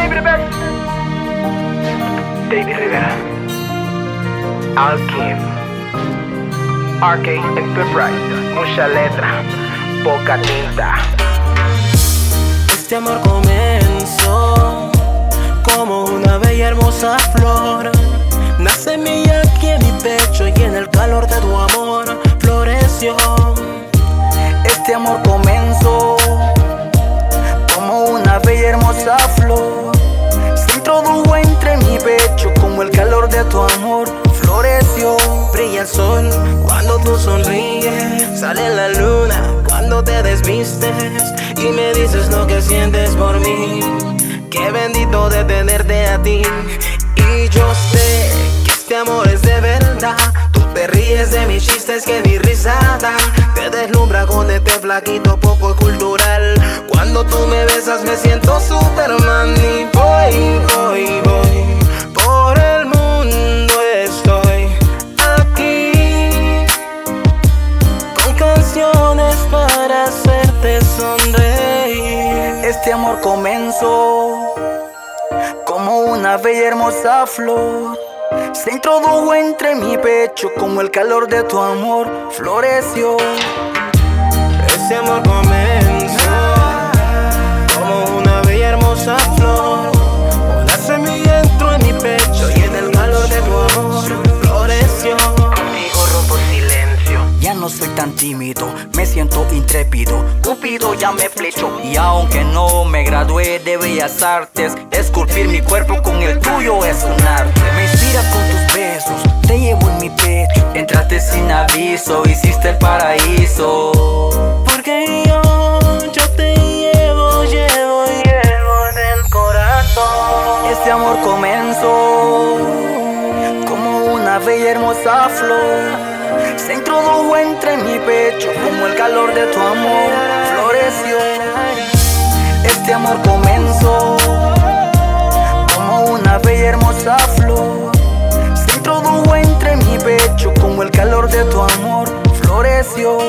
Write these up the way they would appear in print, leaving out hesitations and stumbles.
David Rivera, Alkin, RK Enterprise, mucha letra, poca tinta. Este amor comenzó como una bella hermosa flor. Nace semilla aquí en mi pecho y en el calor de tu amor floreció. Este amor comenzó como una bella hermosa flor. Se introdujo entre mi pecho como el calor de tu amor floreció. Brilla el sol cuando tú sonríes, sale la luna cuando te desvistes y me dices lo que sientes por mí. Qué bendito de tenerte a ti. Y yo sé que este amor es de verdad. Tú te ríes de mis chistes que ni risada. Te deslumbra con este flaquito poco cultural. Cuando tú me besas me siento Superman. Y voy por el mundo, estoy aquí con canciones para hacerte sonreír. Este amor comenzó como una bella hermosa flor. Se introdujo entre mi pecho como el calor de tu amor floreció. Este amor comenzó como una bella hermosa flor. Una semilla entró en mi pecho y en el calor de tu amor floreció. Contigo rompo el silencio. Ya no soy tan tímido, me siento intrépido. Cupido ya me flechó. Y aunque no me gradué de Bellas Artes, esculpir mi cuerpo con el tuyo es un arte. Me inspiras con tus besos, te llevo en mi pecho. Entraste sin aviso, hiciste el paraíso. Porque yo te llevo del corazón. Este amor comenzó como una bella hermosa flor. Se introdujo entre mi pecho como el calor de tu amor floreció. Este amor comenzó como una bella hermosa flor. Se introdujo entre mi pecho como el calor de tu amor floreció.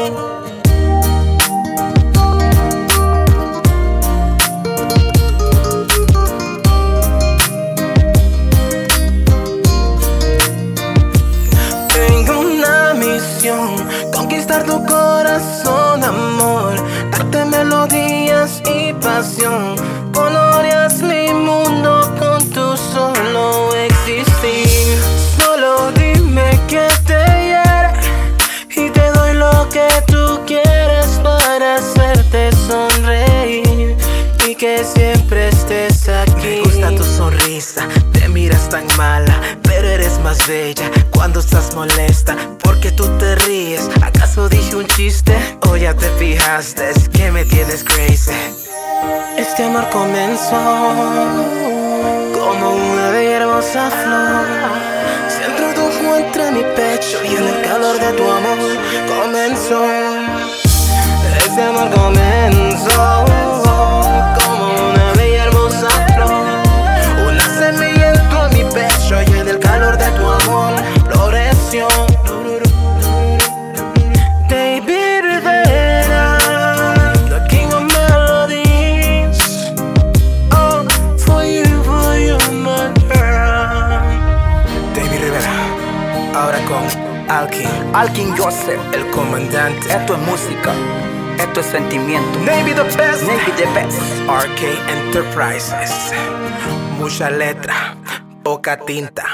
Conquistar tu corazón, amor, darte melodías y pasión. Coloreas mi mundo con tu solo existir. Solo dime que te hiere y te doy lo que tú quieres para hacerte sonreír y que siempre estés aquí. Me gusta tu sonrisa, te miras tan mala, pero eres más bella cuando estás molesta. Porque tú te ríes, ¿acaso dije un chiste? O ya te fijaste, es que me tienes crazy. Este amor comenzó como una bella hermosa flor. Se introdujo entre mi pecho y en el calor de tu amor comenzó. Este amor comenzó como una bella hermosa flor. Una semilla entró en mi pecho y en el calor de tu amor floreció. David Rivera, the king of melodies. Oh, for you, my girl. David Rivera, ahora con Alkin Joseph, el comandante. esto es música, esto es sentimiento. Navy the best. Navy the best. RK Enterprises. Mucha letra, poca tinta.